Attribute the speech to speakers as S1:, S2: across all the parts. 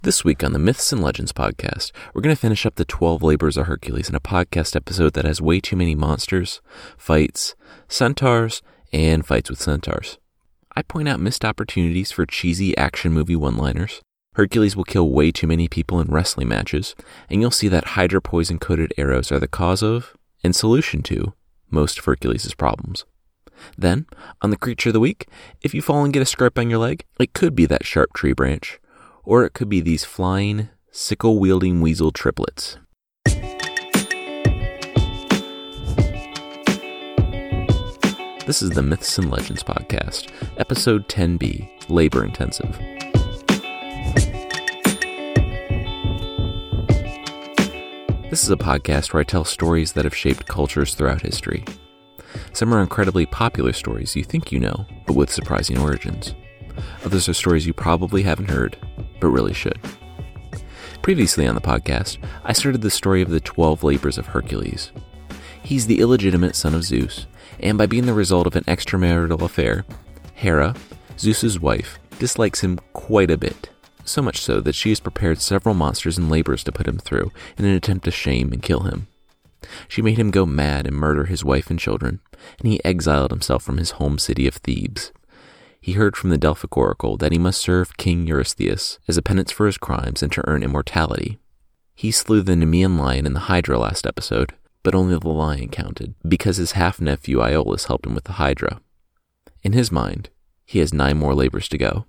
S1: This week on the Myths and Legends podcast, we're going to finish up the 12 Labors of Hercules in a podcast episode that has way too many monsters, fights, centaurs, and fights with centaurs. I point out missed opportunities for cheesy action movie one-liners. Hercules will kill way too many people in wrestling matches, and you'll see that Hydra poison-coated arrows are the cause of, and solution to, most of Hercules' problems. Then, on the Creature of the Week, if you fall and get a scrape on your leg, it could be that sharp tree branch. Or it could be these flying, sickle-wielding weasel triplets. This is the Myths and Legends podcast, episode 10B, Labor Intensive. This is a podcast where I tell stories that have shaped cultures throughout history. Some are incredibly popular stories you think you know, but with surprising origins. Others are stories you probably haven't heard, but really should. Previously on the podcast, I started the story of the 12 Labors of Hercules. He's the illegitimate son of Zeus, and by being the result of an extramarital affair, Hera, Zeus's wife, dislikes him quite a bit, so much so that she has prepared several monsters and labors to put him through in an attempt to shame and kill him. She made him go mad and murder his wife and children, and he exiled himself from his home city of Thebes. He heard from the Delphic oracle that he must serve King Eurystheus as a penance for his crimes and to earn immortality. He slew the Nemean lion in the Hydra last episode, but only the lion counted, because his half-nephew Iolaus helped him with the Hydra. In his mind, he has 9 more labors to go.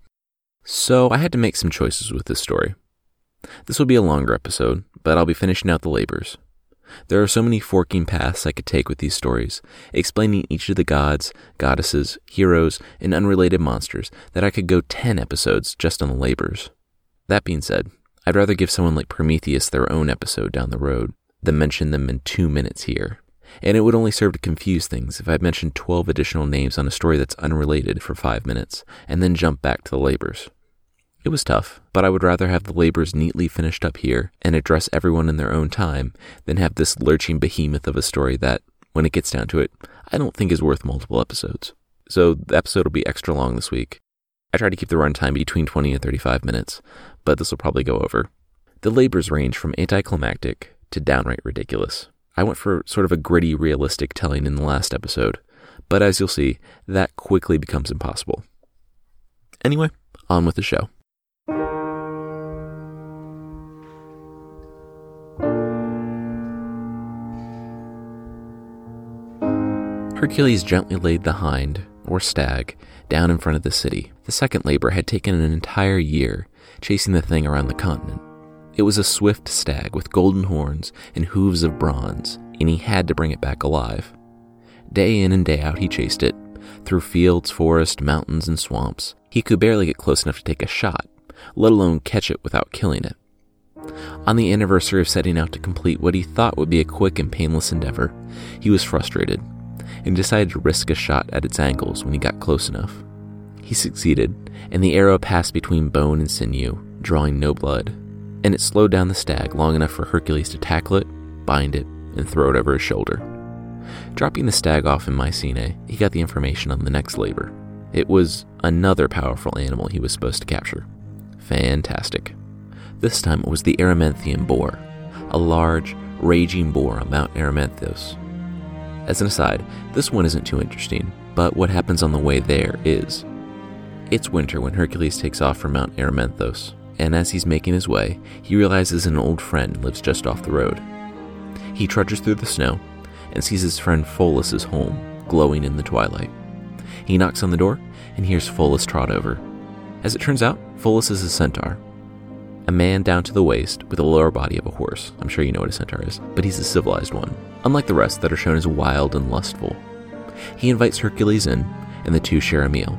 S1: So I had to make some choices with this story. This will be a longer episode, but I'll be finishing out the labors. There are so many forking paths I could take with these stories, explaining each of the gods, goddesses, heroes, and unrelated monsters, that I could go 10 episodes just on the labors. That being said, I'd rather give someone like Prometheus their own episode down the road than mention them in 2 minutes here. And it would only serve to confuse things if I'd mentioned 12 additional names on a story that's unrelated for 5 minutes, and then jump back to the labors. It was tough, but I would rather have the labors neatly finished up here and address everyone in their own time than have this lurching behemoth of a story that, when it gets down to it, I don't think is worth multiple episodes. So the episode will be extra long this week. I try to keep the runtime between 20 and 35 minutes, but this will probably go over. The labors range from anticlimactic to downright ridiculous. I went for sort of a gritty, realistic telling in the last episode, but as you'll see, that quickly becomes impossible. Anyway, on with the show. Hercules gently laid the hind, or stag, down in front of the city. The second labor had taken an entire year, chasing the thing around the continent. It was a swift stag with golden horns and hooves of bronze, and he had to bring it back alive. Day in and day out he chased it, through fields, forests, mountains, and swamps. He could barely get close enough to take a shot, let alone catch it without killing it. On the anniversary of setting out to complete what he thought would be a quick and painless endeavor, he was frustrated, and decided to risk a shot at its ankles when he got close enough. He succeeded, and the arrow passed between bone and sinew, drawing no blood, and it slowed down the stag long enough for Hercules to tackle it, bind it, and throw it over his shoulder. Dropping the stag off in Mycenae, he got the information on the next labor. It was another powerful animal he was supposed to capture. Fantastic. This time it was the Erymanthian boar, a large, raging boar on Mount Erymanthos. As an aside, this one isn't too interesting, but what happens on the way there is. It's winter when Hercules takes off from Mount Erymanthos, and as he's making his way, he realizes an old friend lives just off the road. He trudges through the snow and sees his friend Pholus' home, glowing in the twilight. He knocks on the door and hears Pholus trot over. As it turns out, Pholus is a centaur. A man down to the waist with the lower body of a horse. I'm sure you know what a centaur is, but he's a civilized one, unlike the rest that are shown as wild and lustful. He invites Hercules in, and the two share a meal.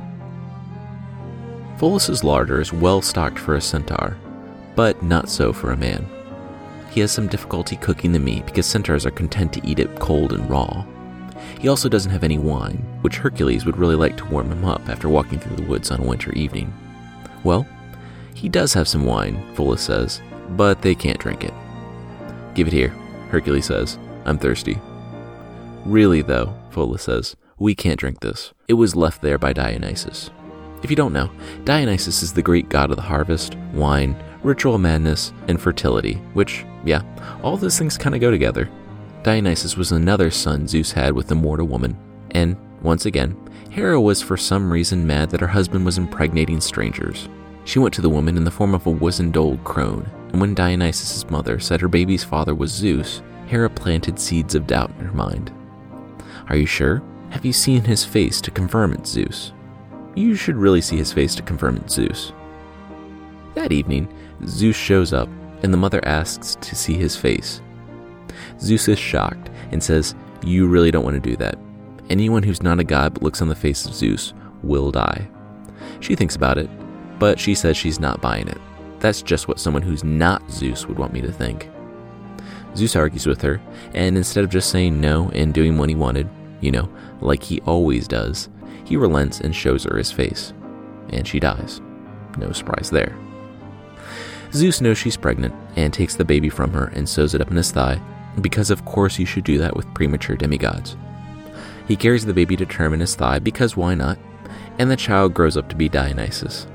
S1: Pholus' larder is well stocked for a centaur, but not so for a man. He has some difficulty cooking the meat because centaurs are content to eat it cold and raw. He also doesn't have any wine, which Hercules would really like to warm him up after walking through the woods on a winter evening. Well, he does have some wine, Pholus says, but they can't drink it. Give it here, Hercules says. I'm thirsty. Really though, Pholus says, we can't drink this. It was left there by Dionysus. If you don't know, Dionysus is the Greek god of the harvest, wine, ritual madness, and fertility, which, yeah, all those things kind of go together. Dionysus was another son Zeus had with the mortal woman, and, once again, Hera was for some reason mad that her husband was impregnating strangers. She went to the woman in the form of a wizened old crone, and when Dionysus' mother said her baby's father was Zeus, Hera planted seeds of doubt in her mind. Are you sure? Have you seen his face to confirm it's Zeus? You should really see his face to confirm it's Zeus. That evening, Zeus shows up, and the mother asks to see his face. Zeus is shocked and says, "You really don't want to do that. Anyone who's not a god but looks on the face of Zeus will die." She thinks about it, but she says she's not buying it. That's just what someone who's not Zeus would want me to think. Zeus argues with her, and instead of just saying no and doing what he wanted, like he always does, he relents and shows her his face. And she dies. No surprise there. Zeus knows she's pregnant and takes the baby from her and sews it up in his thigh, because of course you should do that with premature demigods. He carries the baby to term in his thigh because why not? And the child grows up to be Dionysus.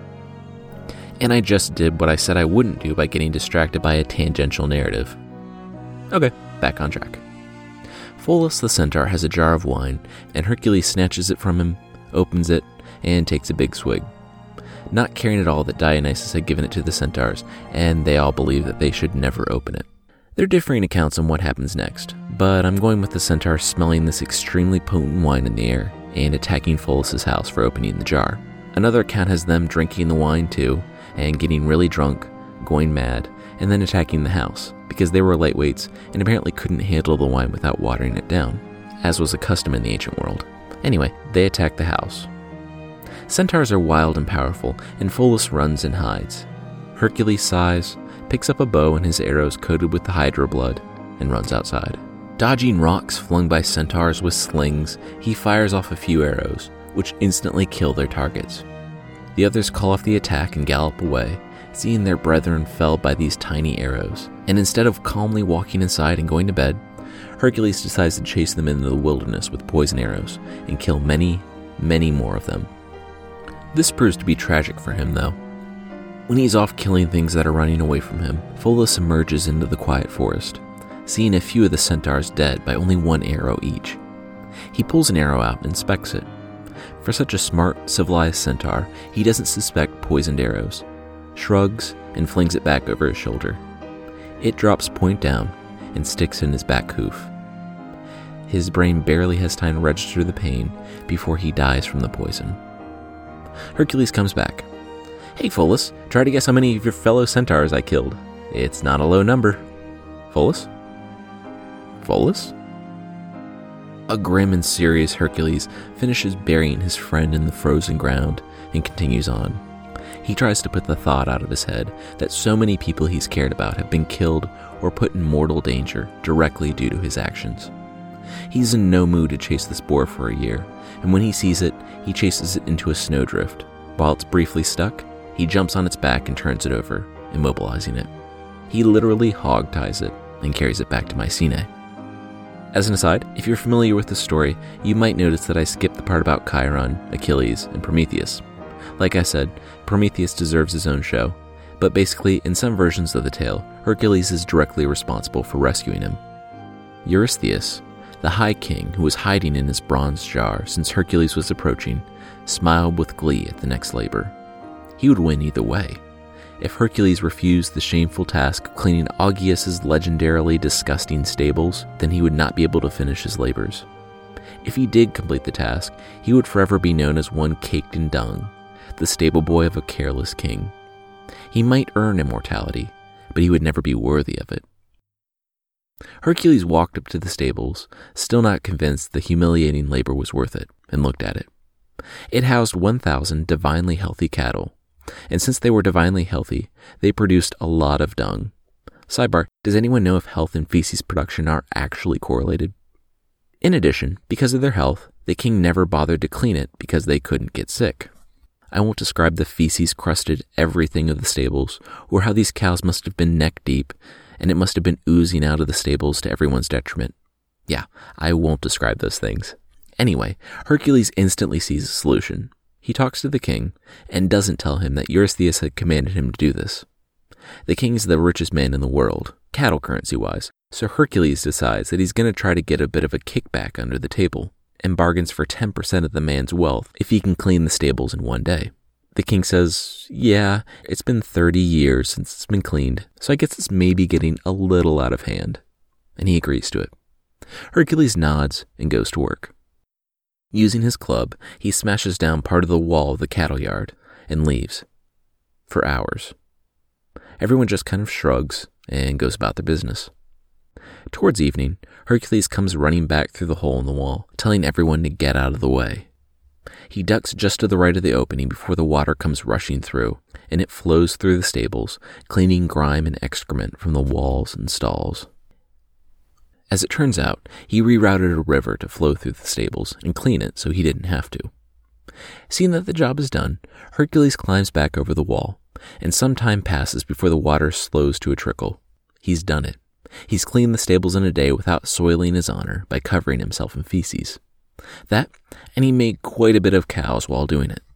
S1: And I just did what I said I wouldn't do by getting distracted by a tangential narrative. Okay, back on track. Pholus the centaur has a jar of wine, and Hercules snatches it from him, opens it, and takes a big swig. Not caring at all that Dionysus had given it to the centaurs, and they all believe that they should never open it. There are differing accounts on what happens next, but I'm going with the centaur smelling this extremely potent wine in the air and attacking Pholus' house for opening the jar. Another account has them drinking the wine too, and getting really drunk, going mad, and then attacking the house, because they were lightweights and apparently couldn't handle the wine without watering it down, as was a custom in the ancient world. Anyway, they attack the house. Centaurs are wild and powerful, and Pholus runs and hides. Hercules sighs, picks up a bow and his arrows coated with the Hydra blood, and runs outside. Dodging rocks flung by centaurs with slings, he fires off a few arrows, which instantly kill their targets. The others call off the attack and gallop away, seeing their brethren felled by these tiny arrows, and instead of calmly walking inside and going to bed, Hercules decides to chase them into the wilderness with poison arrows and kill many, many more of them. This proves to be tragic for him, though. When he's off killing things that are running away from him, Pholus emerges into the quiet forest, seeing a few of the centaurs dead by only one arrow each. He pulls an arrow out and inspects it. For such a smart, civilized centaur, he doesn't suspect poisoned arrows, shrugs, and flings it back over his shoulder. It drops point down and sticks in his back hoof. His brain barely has time to register the pain before he dies from the poison. Hercules comes back. "Hey, Pholus, try to guess how many of your fellow centaurs I killed. It's not a low number." "Pholus? Pholus?" A grim and serious Hercules finishes burying his friend in the frozen ground and continues on. He tries to put the thought out of his head that so many people he's cared about have been killed or put in mortal danger directly due to his actions. He's in no mood to chase this boar for a year, and when he sees it, he chases it into a snowdrift. While it's briefly stuck, he jumps on its back and turns it over, immobilizing it. He literally hog-ties it and carries it back to Mycenae. As an aside, if you're familiar with the story, you might notice that I skipped the part about Chiron, Achilles, and Prometheus. Like I said, Prometheus deserves his own show, but basically, in some versions of the tale, Hercules is directly responsible for rescuing him. Eurystheus, the High King who was hiding in his bronze jar since Hercules was approaching, smiled with glee at the next labor. He would win either way. If Hercules refused the shameful task of cleaning Augeas' legendarily disgusting stables, then he would not be able to finish his labors. If he did complete the task, he would forever be known as one caked in dung, the stable boy of a careless king. He might earn immortality, but he would never be worthy of it. Hercules walked up to the stables, still not convinced the humiliating labor was worth it, and looked at it. It housed 1,000 divinely healthy cattle, and since they were divinely healthy, they produced a lot of dung. Sidebar, does anyone know if health and feces production are actually correlated? In addition, because of their health, the king never bothered to clean it because they couldn't get sick. I won't describe the feces crusted everything of the stables, or how these cows must have been neck deep, and it must have been oozing out of the stables to everyone's detriment. Yeah, I won't describe those things. Anyway, Hercules instantly sees a solution. He talks to the king, and doesn't tell him that Eurystheus had commanded him to do this. The king's the richest man in the world, cattle currency-wise, so Hercules decides that he's going to try to get a bit of a kickback under the table, and bargains for 10% of the man's wealth if he can clean the stables in one day. The king says, yeah, it's been 30 years since it's been cleaned, so I guess it's maybe getting a little out of hand. And he agrees to it. Hercules nods and goes to work. Using his club, he smashes down part of the wall of the cattle yard and leaves. For hours. Everyone just kind of shrugs and goes about their business. Towards evening, Hercules comes running back through the hole in the wall, telling everyone to get out of the way. He ducks just to the right of the opening before the water comes rushing through, and it flows through the stables, cleaning grime and excrement from the walls and stalls. As it turns out, he rerouted a river to flow through the stables and clean it so he didn't have to. Seeing that the job is done, Hercules climbs back over the wall, and some time passes before the water slows to a trickle. He's done it. He's cleaned the stables in a day without soiling his honor by covering himself in feces. That, and he made quite a bit of cows while doing it.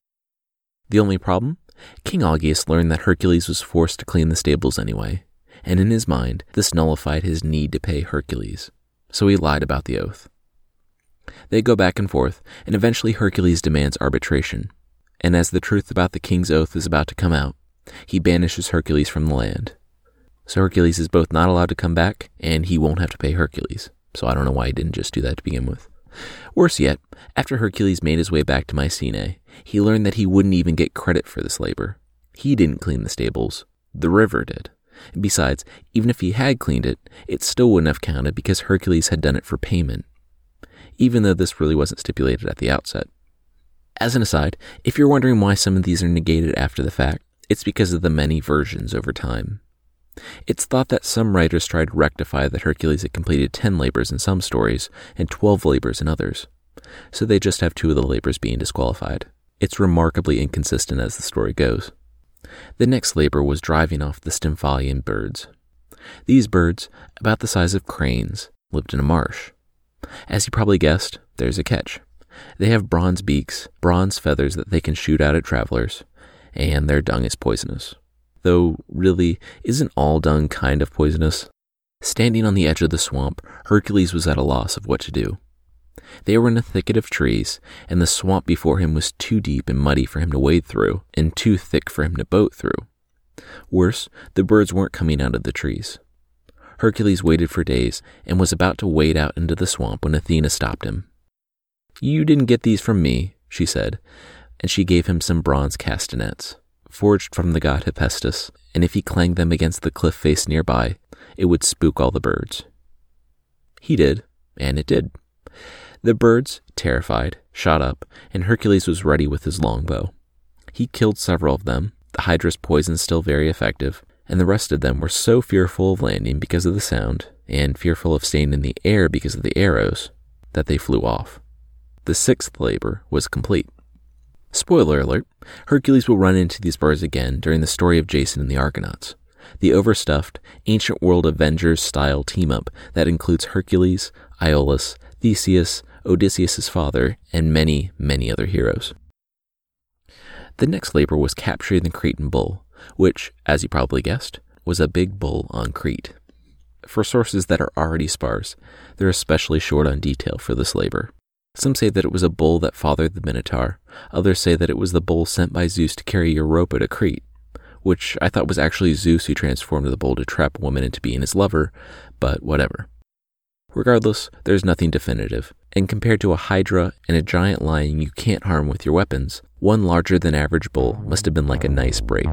S1: The only problem? King Augeas learned that Hercules was forced to clean the stables anyway, and in his mind, this nullified his need to pay Hercules, so he lied about the oath. They go back and forth, and eventually Hercules demands arbitration, and as the truth about the king's oath is about to come out, he banishes Hercules from the land. So Hercules is both not allowed to come back, and he won't have to pay Hercules, so I don't know why he didn't just do that to begin with. Worse yet, after Hercules made his way back to Mycenae, he learned that he wouldn't even get credit for this labor. He didn't clean the stables. The river did. And besides, even if he had cleaned it, it still wouldn't have counted because Hercules had done it for payment, even though this really wasn't stipulated at the outset. As an aside, if you're wondering why some of these are negated after the fact, it's because of the many versions over time. It's thought that some writers tried to rectify that Hercules had completed 10 labors in some stories and 12 labors in others, so they just have 2 of the labors being disqualified. It's remarkably inconsistent as the story goes. The next labor was driving off the Stymphalian birds. These birds, about the size of cranes, lived in a marsh. As you probably guessed, there's a catch. They have bronze beaks, bronze feathers that they can shoot out at travelers, and their dung is poisonous. Though, really, isn't all dung kind of poisonous? Standing on the edge of the swamp, Hercules was at a loss of what to do. They were in a thicket of trees, and the swamp before him was too deep and muddy for him to wade through, and too thick for him to boat through. Worse, the birds weren't coming out of the trees. Hercules waited for days, and was about to wade out into the swamp when Athena stopped him. "You didn't get these from me," she said, and she gave him some bronze castanets, forged from the god Hephaestus, and if he clanged them against the cliff face nearby, it would spook all the birds. He did, and it did. The birds, terrified, shot up, and Hercules was ready with his longbow. He killed several of them, the hydra's poison still very effective, and the rest of them were so fearful of landing because of the sound, and fearful of staying in the air because of the arrows, that they flew off. The 6th labor was complete. Spoiler alert, Hercules will run into these birds again during the story of Jason and the Argonauts, the overstuffed, ancient world Avengers-style team-up that includes Hercules, Iolaus, Theseus, Odysseus' father, and many, many other heroes. The next labor was capturing the Cretan bull, which, as you probably guessed, was a big bull on Crete. For sources that are already sparse, they're especially short on detail for this labor. Some say that it was a bull that fathered the Minotaur. Others say that it was the bull sent by Zeus to carry Europa to Crete, which I thought was actually Zeus who transformed the bull to trap a woman into being his lover, but whatever. Regardless, there's nothing definitive, and compared to a hydra and a giant lion you can't harm with your weapons, one larger than average bull must have been like a nice break.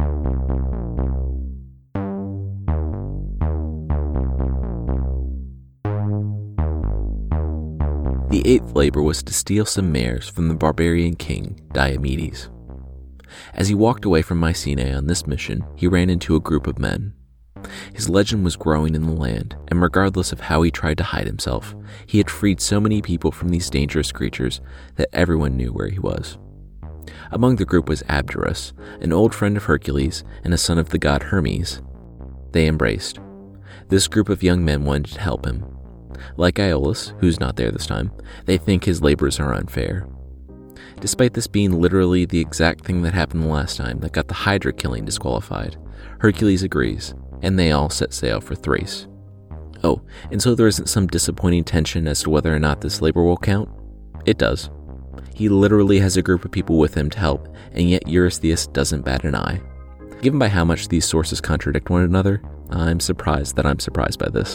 S1: The 8th labor was to steal some mares from the barbarian king, Diomedes. As he walked away from Mycenae on this mission, he ran into a group of men. His legend was growing in the land, and regardless of how he tried to hide himself, he had freed so many people from these dangerous creatures that everyone knew where he was. Among the group was Abderus, an old friend of Hercules and a son of the god Hermes. They embraced. This group of young men wanted to help him. Like Iolaus, who's not there this time, they think his labors are unfair. Despite this being literally the exact thing that happened the last time that got the Hydra killing disqualified, Hercules agrees, and they all set sail for Thrace. Oh, and so there isn't some disappointing tension as to whether or not this labor will count? It does. He literally has a group of people with him to help, and yet Eurystheus doesn't bat an eye. Given by how much these sources contradict one another, I'm surprised by this.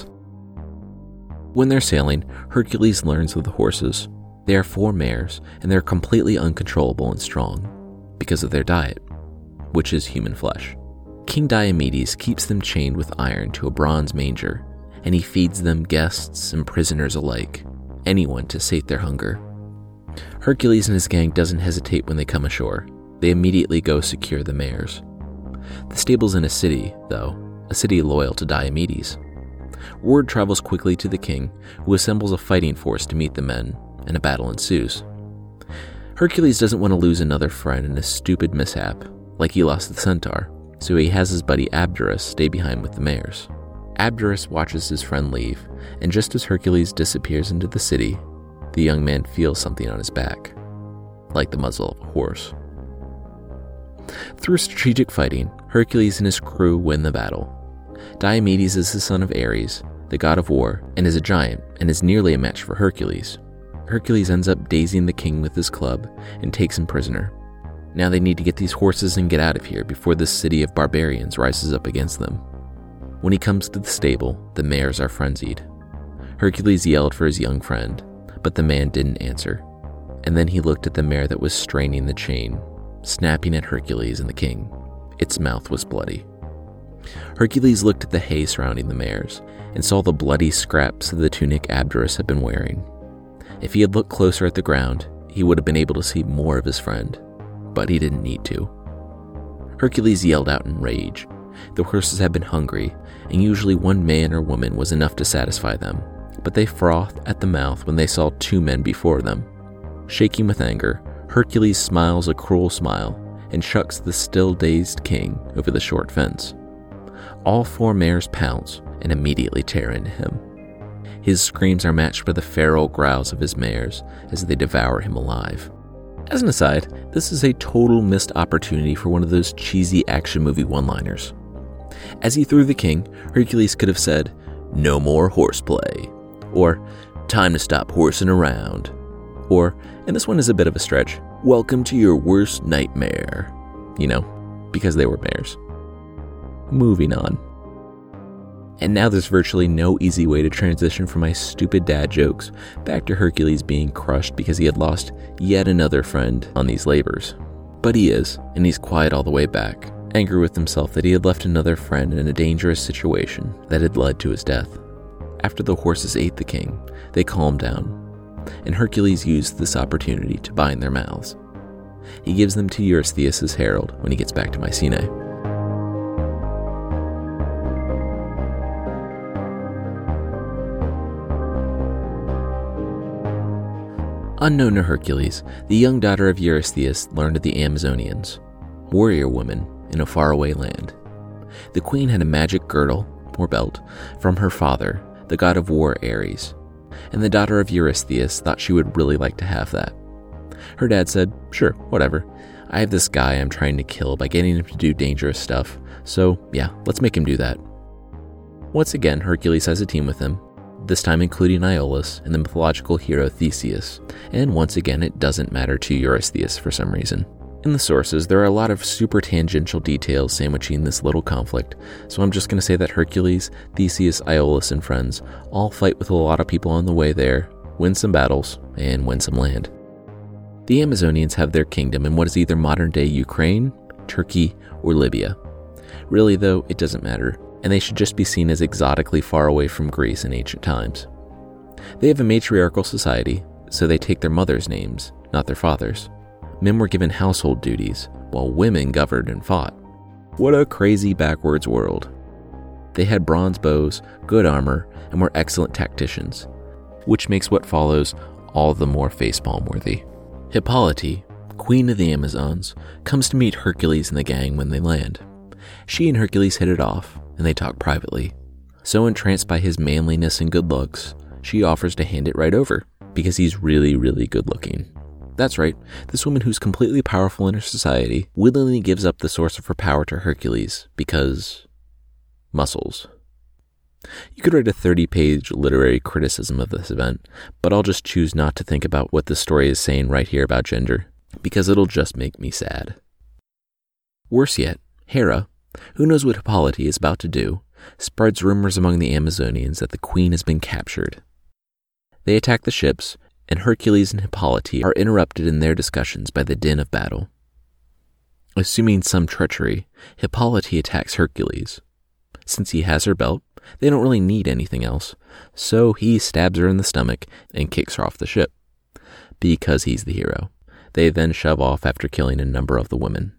S1: When they're sailing, Hercules learns of the horses. They are 4 mares, and they're completely uncontrollable and strong because of their diet, which is human flesh. King Diomedes keeps them chained with iron to a bronze manger, and he feeds them guests and prisoners alike, anyone to sate their hunger. Hercules and his gang doesn't hesitate when they come ashore. They immediately go secure the mares. The stable's in a city, though, a city loyal to Diomedes. Word travels quickly to the king, who assembles a fighting force to meet the men, and a battle ensues. Hercules doesn't want to lose another friend in a stupid mishap, like he lost the centaur, so he has his buddy Abderus stay behind with the mares. Abderus watches his friend leave, and just as Hercules disappears into the city, the young man feels something on his back, like the muzzle of a horse. Through strategic fighting, Hercules and his crew win the battle. Diomedes is the son of Ares, the god of war, and is a giant, and is nearly a match for Hercules. Hercules ends up dazing the king with his club and takes him prisoner. Now they need to get these horses and get out of here before this city of barbarians rises up against them. When he comes to the stable, the mares are frenzied. Hercules yelled for his young friend, but the man didn't answer. And then he looked at the mare that was straining the chain, snapping at Hercules and the king. Its mouth was bloody. Hercules looked at the hay surrounding the mares and saw the bloody scraps of the tunic Abderus had been wearing. If he had looked closer at the ground, he would have been able to see more of his friend, but he didn't need to. Hercules yelled out in rage. The horses had been hungry, and usually one man or woman was enough to satisfy them, but they frothed at the mouth when they saw 2 men before them. Shaking with anger, Hercules smiles a cruel smile and chucks the still dazed king over the short fence. All 4 mares pounce and immediately tear into him. His screams are matched by the feral growls of his mares as they devour him alive. As an aside, this is a total missed opportunity for one of those cheesy action movie one-liners. As he threw the king, Hercules could have said, "No more horseplay," or "Time to stop horsing around," or, and this one is a bit of a stretch, "Welcome to your worst nightmare." You know, because they were mares. Moving on. And now there's virtually no easy way to transition from my stupid dad jokes back to Hercules being crushed because he had lost yet another friend on these labors. But he is, and he's quiet all the way back, angry with himself that he had left another friend in a dangerous situation that had led to his death. After the horses ate the king, they calmed down, and Hercules used this opportunity to bind their mouths. He gives them to Eurystheus as herald when he gets back to Mycenae. Unknown to Hercules, the young daughter of Eurystheus learned of the Amazonians, warrior women in a faraway land. The queen had a magic girdle, or belt, from her father, the god of war Ares, and the daughter of Eurystheus thought she would really like to have that. Her dad said, "Sure, whatever. I have this guy I'm trying to kill by getting him to do dangerous stuff, so yeah, let's make him do that." Once again, Hercules has a team with him, this time including Iolaus and the mythological hero Theseus, and once again it doesn't matter to Eurystheus for some reason. In the sources, there are a lot of super tangential details sandwiching this little conflict, so I'm just going to say that Hercules, Theseus, Iolaus, and friends all fight with a lot of people on the way there, win some battles, and win some land. The Amazonians have their kingdom in what is either modern-day Ukraine, Turkey, or Libya. Really though, it doesn't matter, and they should just be seen as exotically far away from Greece in ancient times. They have a matriarchal society, so they take their mothers' names, not their fathers'. Men were given household duties, while women governed and fought. What a crazy backwards world. They had bronze bows, good armor, and were excellent tacticians, which makes what follows all the more facepalm worthy. Hippolyte, queen of the Amazons, comes to meet Hercules and the gang when they land. She and Hercules hit it off, and they talk privately. So entranced by his manliness and good looks, she offers to hand it right over, because he's really, really good looking. That's right, this woman who's completely powerful in her society willingly gives up the source of her power to Hercules because... muscles. You could write a 30-page literary criticism of this event, but I'll just choose not to think about what the story is saying right here about gender, because it'll just make me sad. Worse yet, Hera, who knows what Hippolyte is about to do, spreads rumors among the Amazonians that the queen has been captured. They attack the ships, and Hercules and Hippolyte are interrupted in their discussions by the din of battle. Assuming some treachery, Hippolyte attacks Hercules. Since he has her belt, they don't really need anything else, so he stabs her in the stomach and kicks her off the ship. Because he's the hero. They then shove off after killing a number of the women.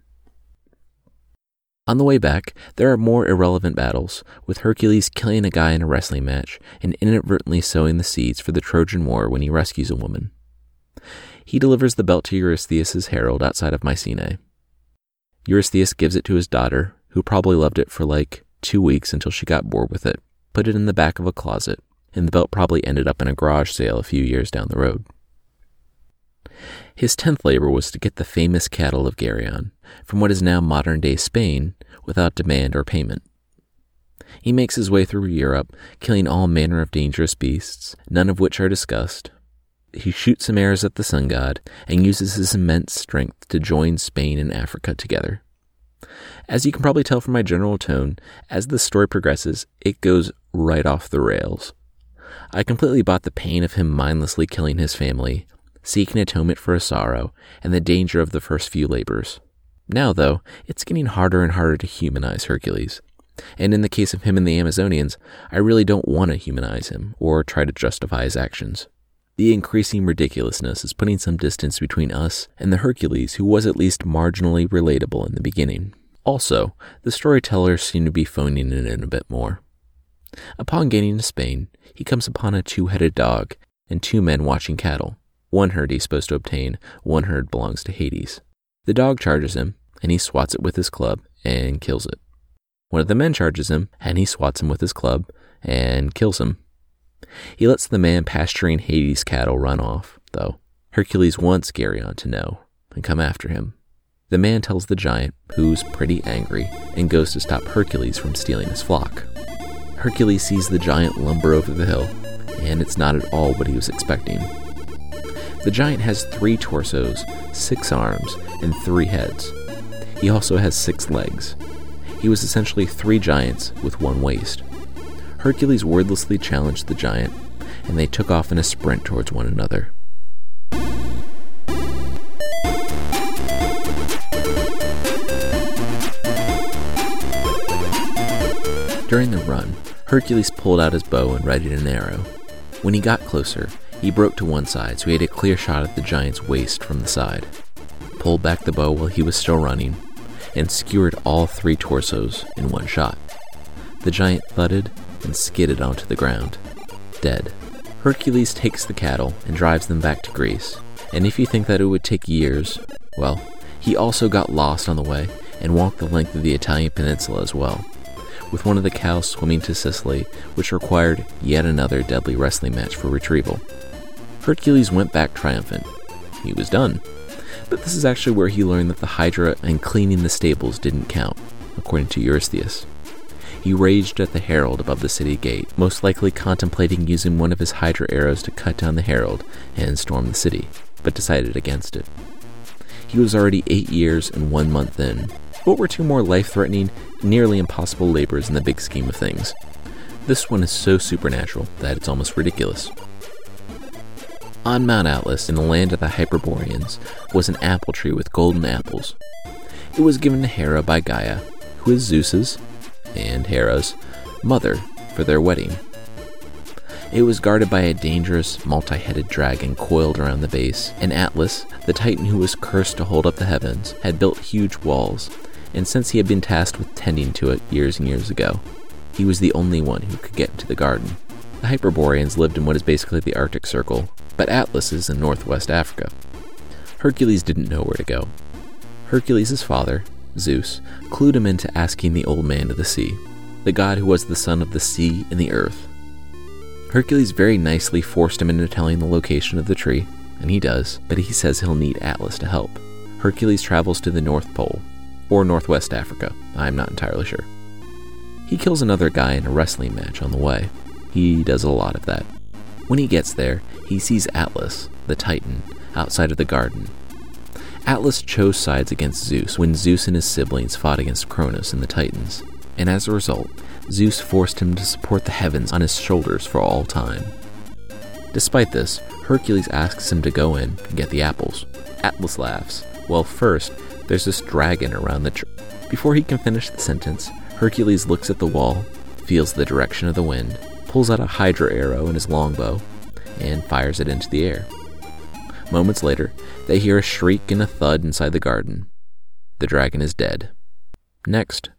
S1: On the way back, there are more irrelevant battles, with Hercules killing a guy in a wrestling match and inadvertently sowing the seeds for the Trojan War when he rescues a woman. He delivers the belt to Eurystheus' herald outside of Mycenae. Eurystheus gives it to his daughter, who probably loved it for 2 weeks until she got bored with it, put it in the back of a closet, and the belt probably ended up in a garage sale a few years down the road. His 10th labor was to get the famous cattle of Geryon from what is now modern-day Spain without demand or payment. He makes his way through Europe, killing all manner of dangerous beasts, none of which are discussed. He shoots some arrows at the sun god and uses his immense strength to join Spain and Africa together. As you can probably tell from my general tone, as the story progresses, it goes right off the rails. I completely bought the pain of him mindlessly killing his family, seeking atonement for his sorrow, and the danger of the first few labors. Now, though, it's getting harder and harder to humanize Hercules. And in the case of him and the Amazonians, I really don't want to humanize him or try to justify his actions. The increasing ridiculousness is putting some distance between us and the Hercules who was at least marginally relatable in the beginning. Also, the storytellers seem to be phoning it in a bit more. Upon getting to Spain, he comes upon a 2-headed dog and 2 men watching cattle. One herd he's supposed to obtain, one herd belongs to Hades. The dog charges him, and he swats it with his club and kills it. One of the men charges him, and he swats him with his club and kills him. He lets the man pasturing Hades' cattle run off, though. Hercules wants Geryon to know and come after him. The man tells the giant, who's pretty angry, and goes to stop Hercules from stealing his flock. Hercules sees the giant lumber over the hill, and it's not at all what he was expecting. The giant has 3 torsos, 6 arms, and 3 heads. He also has 6 legs. He was essentially 3 giants with 1 waist. Hercules wordlessly challenged the giant, and they took off in a sprint towards one another. During the run, Hercules pulled out his bow and readied an arrow. When he got closer, he broke to one side so he had a clear shot at the giant's waist from the side, pulled back the bow while he was still running, and skewered all 3 torsos in one shot. The giant thudded and skidded onto the ground, dead. Hercules takes the cattle and drives them back to Greece, and if you think that it would take years, well, he also got lost on the way and walked the length of the Italian peninsula as well, with one of the cows swimming to Sicily, which required yet another deadly wrestling match for retrieval. Hercules went back triumphant. He was done. But this is actually where he learned that the Hydra and cleaning the stables didn't count, according to Eurystheus. He raged at the herald above the city gate, most likely contemplating using one of his Hydra arrows to cut down the herald and storm the city, but decided against it. He was already 8 years and 1 month in. What were 2 more life-threatening, nearly impossible labors in the big scheme of things? This one is so supernatural that it's almost ridiculous. On Mount Atlas, in the land of the Hyperboreans, was an apple tree with golden apples. It was given to Hera by Gaia, who is Zeus's, and Hera's, mother for their wedding. It was guarded by a dangerous, multi-headed dragon coiled around the base, and Atlas, the titan who was cursed to hold up the heavens, had built huge walls, and since he had been tasked with tending to it years and years ago, he was the only one who could get into the garden. The Hyperboreans lived in what is basically the Arctic Circle, but Atlas is in northwest Africa. Hercules didn't know where to go. Hercules' father, Zeus, clued him into asking the Old Man of the Sea, the god who was the son of the sea and the earth. Hercules very nicely forced him into telling the location of the tree, and he does, but he says he'll need Atlas to help. Hercules travels to the North Pole, or Northwest Africa, I'm not entirely sure. He kills another guy in a wrestling match on the way. He does a lot of that. When he gets there, he sees Atlas, the Titan, outside of the garden. Atlas chose sides against Zeus when Zeus and his siblings fought against Cronus and the Titans, and as a result, Zeus forced him to support the heavens on his shoulders for all time. Despite this, Hercules asks him to go in and get the apples. Atlas laughs. Well, first, there's this dragon around the tree. Before he can finish the sentence, Hercules looks at the wall, feels the direction of the wind, pulls out a Hydra arrow in his longbow, and fires it into the air. Moments later, they hear a shriek and a thud inside the garden. The dragon is dead. Next.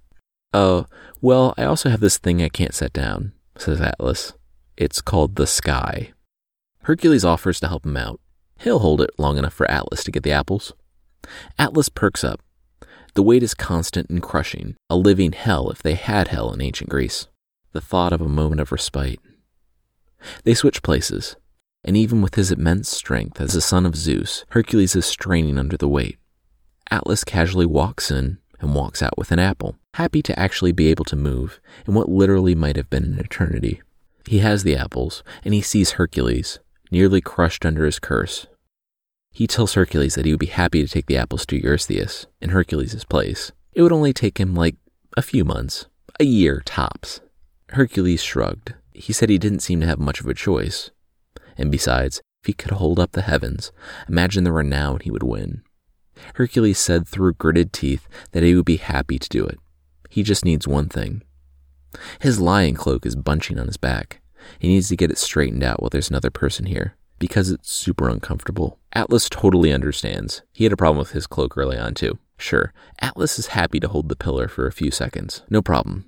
S1: Well, I also have this thing I can't set down, says Atlas. It's called the sky. Hercules offers to help him out. He'll hold it long enough for Atlas to get the apples. Atlas perks up. The weight is constant and crushing, a living hell if they had hell in ancient Greece. The thought of a moment of respite. They switch places, and even with his immense strength as the son of Zeus, Hercules is straining under the weight. Atlas casually walks in and walks out with an apple, happy to actually be able to move in what literally might have been an eternity. He has the apples, and he sees Hercules, nearly crushed under his curse. He tells Hercules that he would be happy to take the apples to Eurystheus, in Hercules' place. It would only take him a few months, a year tops. Hercules shrugged. He said he didn't seem to have much of a choice. And besides, if he could hold up the heavens, imagine the renown he would win. Hercules said through gritted teeth that he would be happy to do it. He just needs one thing. His lion cloak is bunching on his back. He needs to get it straightened out while there's another person here, because it's super uncomfortable. Atlas totally understands. He had a problem with his cloak early on too. Sure, Atlas is happy to hold the pillar for a few seconds. No problem.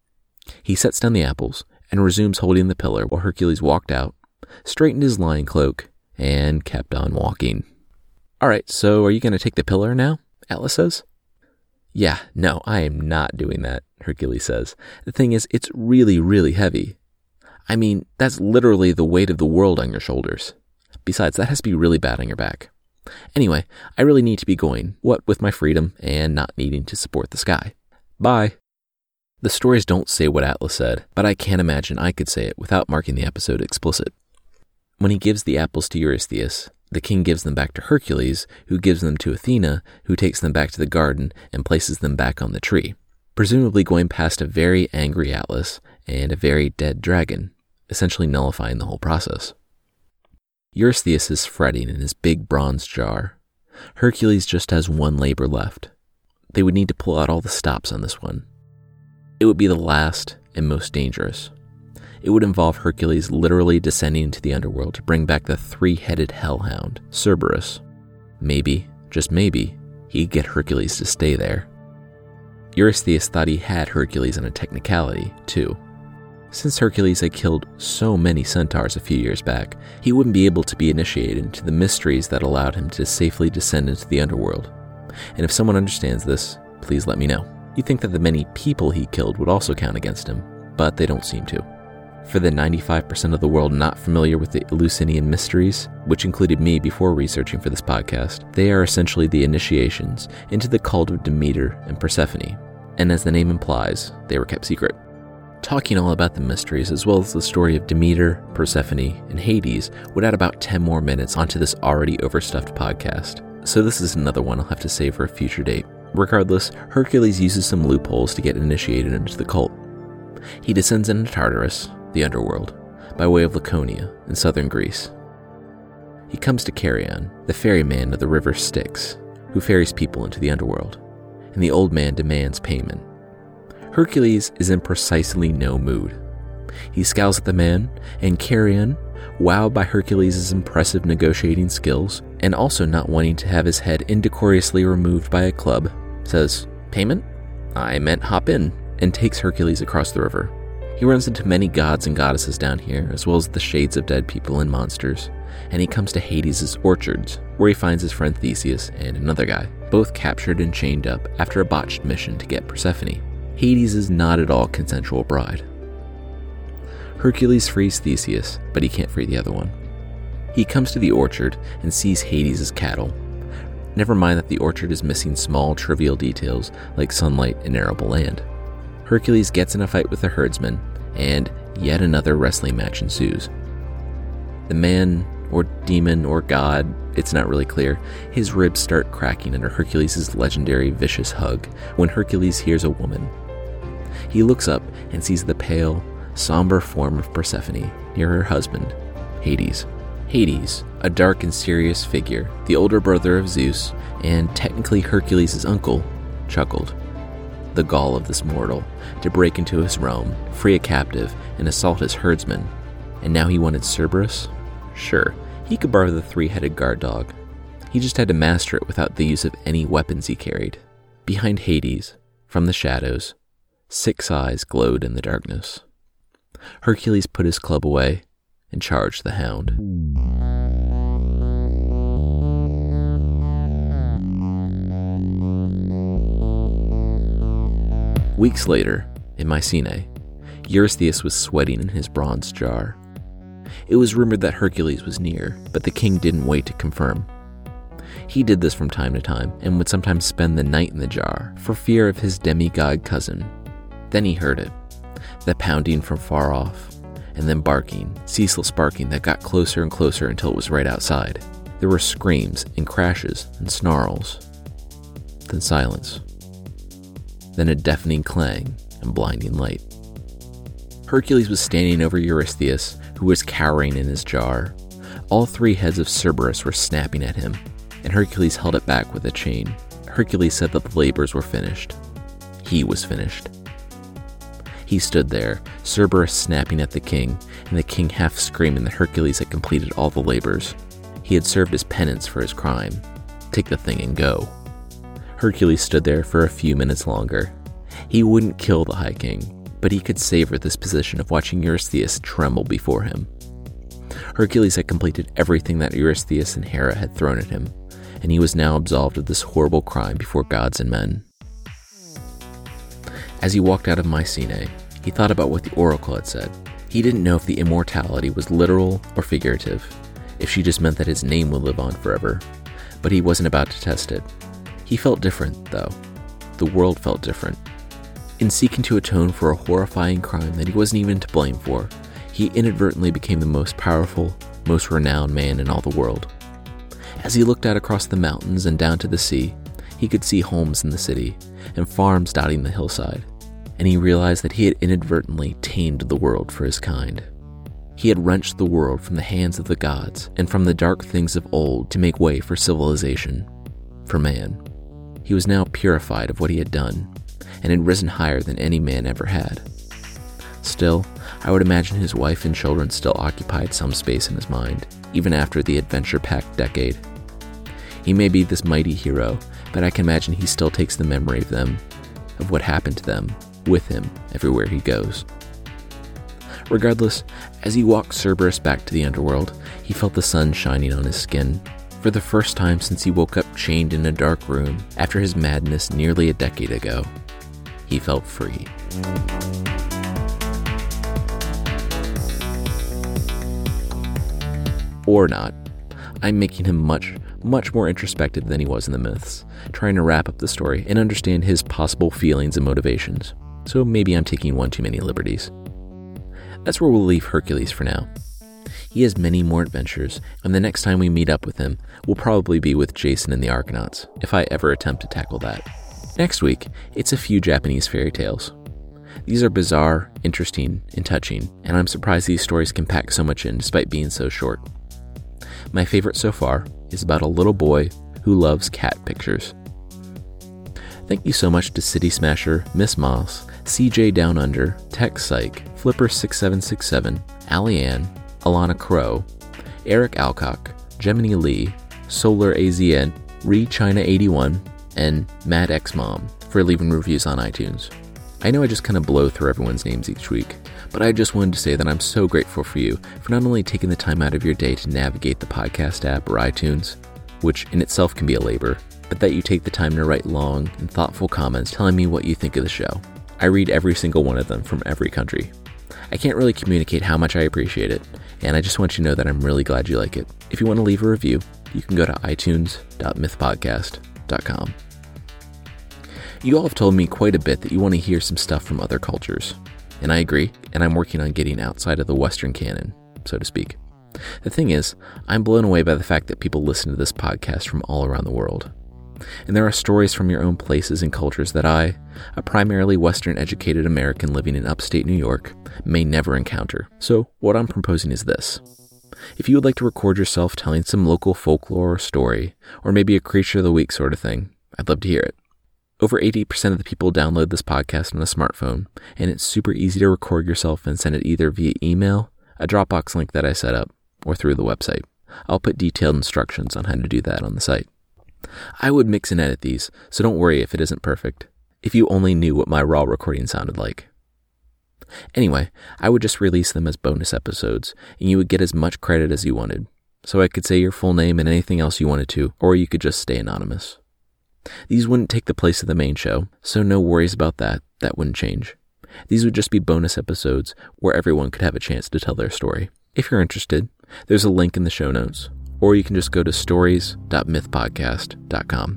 S1: He sets down the apples and resumes holding the pillar while Hercules walked out, straightened his lion cloak, and kept on walking. All right, so are you going to take the pillar now? Atlas says. Yeah, no, I am not doing that, Hercules says. The thing is, it's really, really heavy. I mean, that's literally the weight of the world on your shoulders. Besides, that has to be really bad on your back. Anyway, I really need to be going, what with my freedom and not needing to support the sky. Bye. The stories don't say what Atlas said, but I can't imagine I could say it without marking the episode explicit. When he gives the apples to Eurystheus, the king gives them back to Hercules, who gives them to Athena, who takes them back to the garden and places them back on the tree, presumably going past a very angry Atlas and a very dead dragon, essentially nullifying the whole process. Eurystheus is fretting in his big bronze jar. Hercules just has one labor left. They would need to pull out all the stops on this one. It would be the last and most dangerous. It would involve Hercules literally descending into the underworld to bring back the three-headed hellhound, Cerberus. Maybe, just maybe, he'd get Hercules to stay there. Eurystheus thought he had Hercules on a technicality, too. Since Hercules had killed so many centaurs a few years back, he wouldn't be able to be initiated into the mysteries that allowed him to safely descend into the underworld. And if someone understands this, please let me know. You'd think that the many people he killed would also count against him, but they don't seem to. For the 95% of the world not familiar with the Eleusinian mysteries, which included me before researching for this podcast, they are essentially the initiations into the cult of Demeter and Persephone, and as the name implies, they were kept secret. Talking all about the mysteries as well as the story of Demeter, Persephone, and Hades would add about 10 more minutes onto this already overstuffed podcast, so this is another one I'll have to save for a future date. Regardless, Hercules uses some loopholes to get initiated into the cult. He descends into Tartarus, the underworld, by way of Laconia in southern Greece. He comes to Cheiron, the ferryman of the river Styx, who ferries people into the underworld, and the old man demands payment. Hercules is in precisely no mood. He scowls at the man, and Cheiron, wowed by Hercules' impressive negotiating skills, and also not wanting to have his head indecorously removed by a club, says, "Payment? I meant hop in," and takes Hercules across the river. He runs into many gods and goddesses down here, as well as the shades of dead people and monsters, and he comes to Hades' orchards, where he finds his friend Theseus and another guy, both captured and chained up after a botched mission to get Persephone. Hades is not at all consensual bride. Hercules frees Theseus, but he can't free the other one. He comes to the orchard and sees Hades' cattle. Never mind that the orchard is missing small, trivial details like sunlight and arable land. Hercules gets in a fight with the herdsman, and yet another wrestling match ensues. The man, or demon, or god, it's not really clear, his ribs start cracking under Hercules' legendary vicious hug when Hercules hears a woman. He looks up and sees the pale, somber form of Persephone near her husband, Hades. Hades, a dark and serious figure, the older brother of Zeus, and technically Hercules' uncle, chuckled. The gall of this mortal, to break into his realm, free a captive, and assault his herdsman. And now he wanted Cerberus? Sure, he could borrow the three-headed guard dog. He just had to master it without the use of any weapons he carried. Behind Hades, from the shadows, 6 eyes glowed in the darkness. Hercules put his club away and charged the hound. Weeks later, in Mycenae, Eurystheus was sweating in his bronze jar. It was rumored that Hercules was near, but the king didn't wait to confirm. He did this from time to time, and would sometimes spend the night in the jar, for fear of his demigod cousin. Then he heard it, the pounding from far off, and then barking, ceaseless barking that got closer and closer until it was right outside. There were screams and crashes and snarls. Then silence. Then a deafening clang and blinding light. Hercules was standing over Eurystheus, who was cowering in his jar. All 3 heads of Cerberus were snapping at him, and Hercules held it back with a chain. Hercules said that the labors were finished. He was finished. He stood there, Cerberus snapping at the king, and the king half screaming that Hercules had completed all the labors. He had served his penance for his crime. Take the thing and go. Hercules stood there for a few minutes longer. He wouldn't kill the High King, but he could savor this position of watching Eurystheus tremble before him. Hercules had completed everything that Eurystheus and Hera had thrown at him, and he was now absolved of this horrible crime before gods and men. As he walked out of Mycenae, he thought about what the oracle had said. He didn't know if the immortality was literal or figurative, if she just meant that his name would live on forever, but he wasn't about to test it. He felt different, though. The world felt different. In seeking to atone for a horrifying crime that he wasn't even to blame for, he inadvertently became the most powerful, most renowned man in all the world. As he looked out across the mountains and down to the sea, he could see homes in the city and farms dotting the hillside, and he realized that he had inadvertently tamed the world for his kind. He had wrenched the world from the hands of the gods and from the dark things of old to make way for civilization, for man. He was now purified of what he had done, and had risen higher than any man ever had. Still, I would imagine his wife and children still occupied some space in his mind, even after the adventure-packed decade. He may be this mighty hero, but I can imagine he still takes the memory of them, of what happened to them, with him everywhere he goes. Regardless, as he walked Cerberus back to the underworld, he felt the sun shining on his skin. For the first time since he woke up chained in a dark room after his madness nearly a decade ago, he felt free. Or not. I'm making him much more introspective than he was in the myths, trying to wrap up the story and understand his possible feelings and motivations. So maybe I'm taking one too many liberties. That's where we'll leave Hercules for now. He has many more adventures, and the next time we meet up with him will probably be with Jason and the Argonauts, if I ever attempt to tackle that. Next week, it's a few Japanese fairy tales. These are bizarre, interesting, and touching, and I'm surprised these stories can pack so much in despite being so short. My favorite so far is about a little boy who loves cat pictures. Thank you so much to City Smasher, Miss Moss, CJ Down Under, Tech Psych, Flipper6767, Allie Ann, Alana Crow, Eric Alcock, Gemini Lee, Solar AZN, ReChina81, and Mad X Mom for leaving reviews on iTunes. I know I just kind of blow through everyone's names each week, but I just wanted to say that I'm so grateful for you for not only taking the time out of your day to navigate the podcast app or iTunes, which in itself can be a labor, but that you take the time to write long and thoughtful comments telling me what you think of the show. I read every single one of them from every country. I can't really communicate how much I appreciate it, and I just want you to know that I'm really glad you like it. If you want to leave a review, you can go to itunes.mythpodcast.com. You all have told me quite a bit that you want to hear some stuff from other cultures, and I agree, and I'm working on getting outside of the Western canon, so to speak. The thing is, I'm blown away by the fact that people listen to this podcast from all around the world. And there are stories from your own places and cultures that I, a primarily Western-educated American living in upstate New York, may never encounter. So what I'm proposing is this. If you would like to record yourself telling some local folklore or story, or maybe a creature of the week sort of thing, I'd love to hear it. Over 80% of the people download this podcast on a smartphone, and it's super easy to record yourself and send it either via email, a Dropbox link that I set up, or through the website. I'll put detailed instructions on how to do that on the site. I would mix and edit these, so don't worry if it isn't perfect. If you only knew what my raw recording sounded like. Anyway, I would just release them as bonus episodes, and you would get as much credit as you wanted. So I could say your full name and anything else you wanted to, or you could just stay anonymous. These wouldn't take the place of the main show, so no worries about that. That wouldn't change. These would just be bonus episodes where everyone could have a chance to tell their story. If you're interested, there's a link in the show notes. Or you can just go to stories.mythpodcast.com.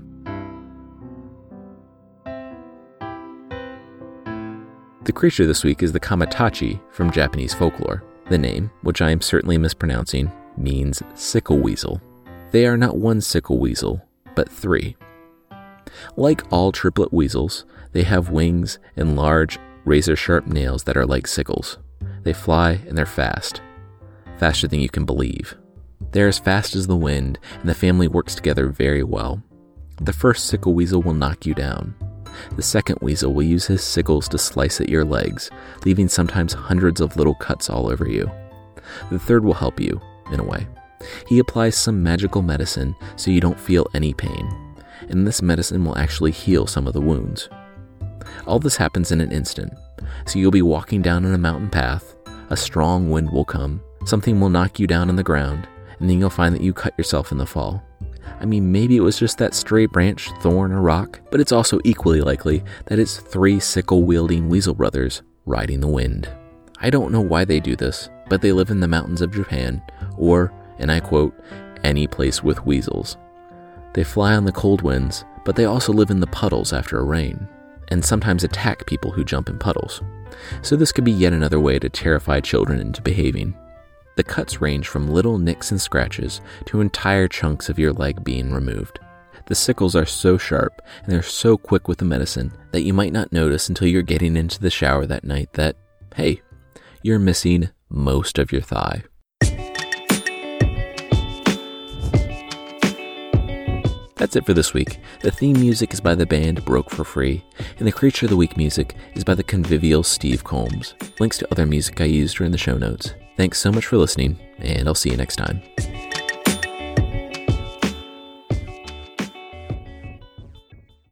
S1: The creature this week is the Kamatachi from Japanese folklore. The name, which I am certainly mispronouncing, means sickle weasel. They are not one sickle weasel, but 3. Like all triplet weasels, they have wings and large, razor-sharp nails that are like sickles. They fly and they're fast. Faster than you can believe. They're as fast as the wind, and the family works together very well. The first sickle weasel will knock you down. The second weasel will use his sickles to slice at your legs, leaving sometimes hundreds of little cuts all over you. The third will help you, in a way. He applies some magical medicine so you don't feel any pain, and this medicine will actually heal some of the wounds. All this happens in an instant, so you'll be walking down on a mountain path, a strong wind will come, something will knock you down on the ground, and then you'll find that you cut yourself in the fall. I mean, maybe it was just that stray branch, thorn, or rock, but it's also equally likely that it's 3 sickle-wielding weasel brothers riding the wind. I don't know why they do this, but they live in the mountains of Japan, or, and I quote, any place with weasels. They fly on the cold winds, but they also live in the puddles after a rain, and sometimes attack people who jump in puddles. So this could be yet another way to terrify children into behaving. The cuts range from little nicks and scratches to entire chunks of your leg being removed. The sickles are so sharp and they're so quick with the medicine that you might not notice until you're getting into the shower that night that, hey, you're missing most of your thigh. That's it for this week. The theme music is by the band Broke for Free, and the Creature of the Week music is by the convivial Steve Combs. Links to other music I used are in the show notes. Thanks so much for listening, and I'll see you next time.